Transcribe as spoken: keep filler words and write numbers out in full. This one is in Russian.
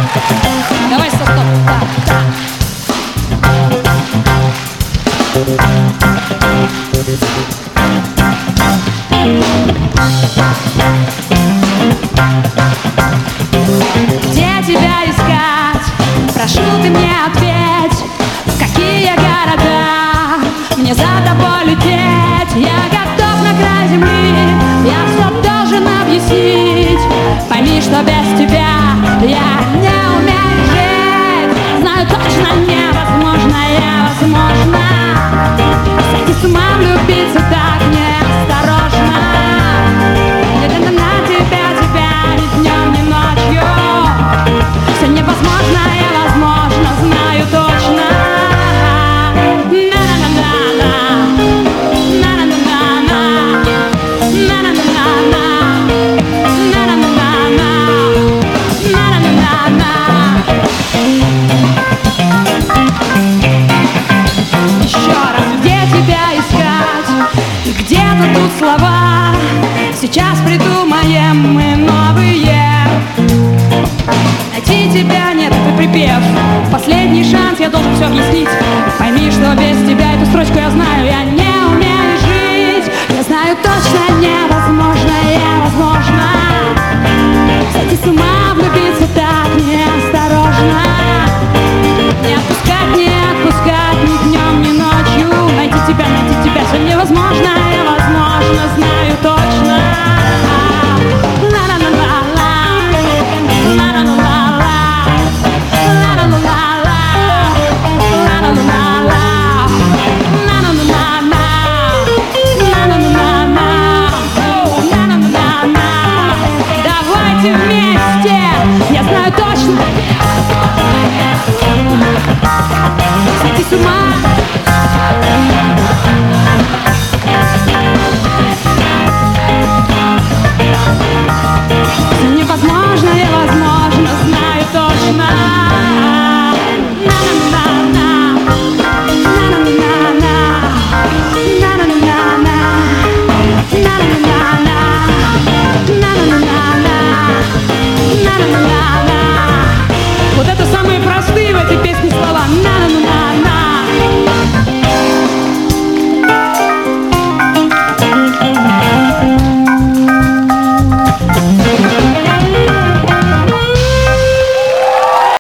Давай, стоп, стоп. Да, где тебя искать? Прошу, ты мне ответь. В какие города мне за тобой лететь? Я готов на край земли, я все должен объяснить. Пойми, что без тебя я не умею жить. Знаю точно, невозможно, я возможно сойти с ума, влюбиться так неосторожно. Глядя на тебя, тебя ни днем, ни ночью. Все невозможно, я возможно, знаю точно. Где-то тут слова, сейчас придумаем мы новые. Найти тебя нет, ты припев. Последний шанс, я должен все объяснить. Пойми, что без тебя эту строчку я знаю, я не умею жить. Я знаю точно, невозможно, я возможно сойти с ума, влюбиться так неосторожно. Не отпускать, не отпускать ни днем, ни ночью. Найти тебя, найти тебя все невозможно, я возможно знаю точно. Давайте вместе, я знаю точно. Сойти с ума.